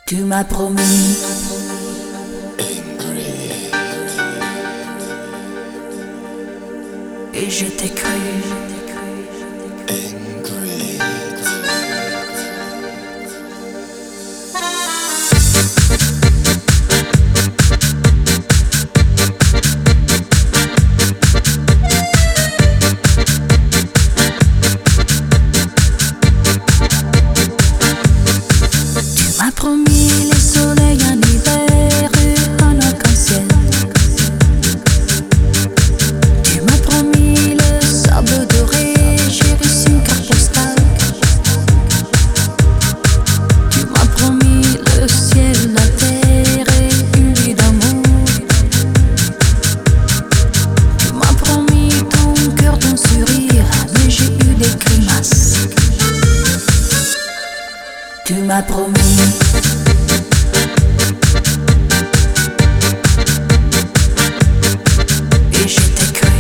Tu m'as promis et je t'ai cru. Tu m'as promis les soleils en hiver et un arc-en-ciel. Tu m'as promis le sable doré, j'ai reçu une carte postale. Tu m'as promis le ciel, la terre et une vie d'amour. Tu m'as promis ton cœur, ton sourire, mais j'ai eu des grimaces. Tu m'as promis et je t'ai cru.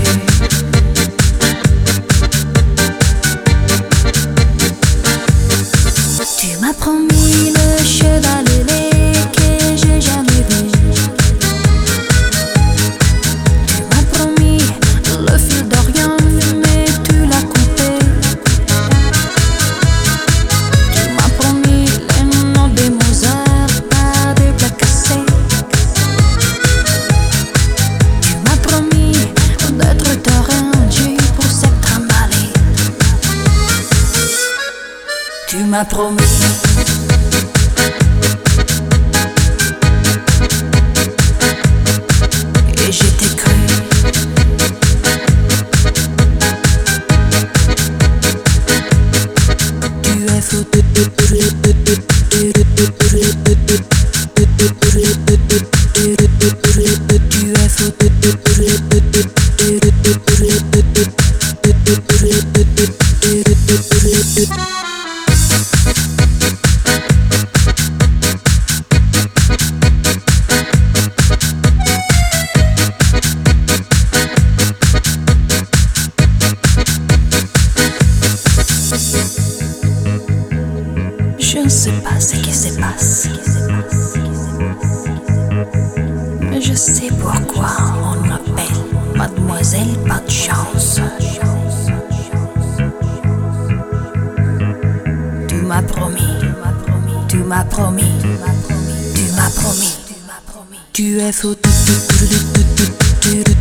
Tu m'as promis le cheval ailé que j'ai jamais vu. Tu m'as promis le fil d'Orient, mais tu l'as coupé. Tu m'as promis les noms des Mozart par des plats cassés. Tu m'as promis d'être ta reine, Dieu pour s'être emballé. Tu m'as promis et je t'ai cru. Tu es fou. Tu es fou. Je ne sais pas ce qui se passe, mais je sais pourquoi on m'appelle Mademoiselle pas de chance. Tu m'as promis, tu m'as promis, tu m'as promis, tu es fou.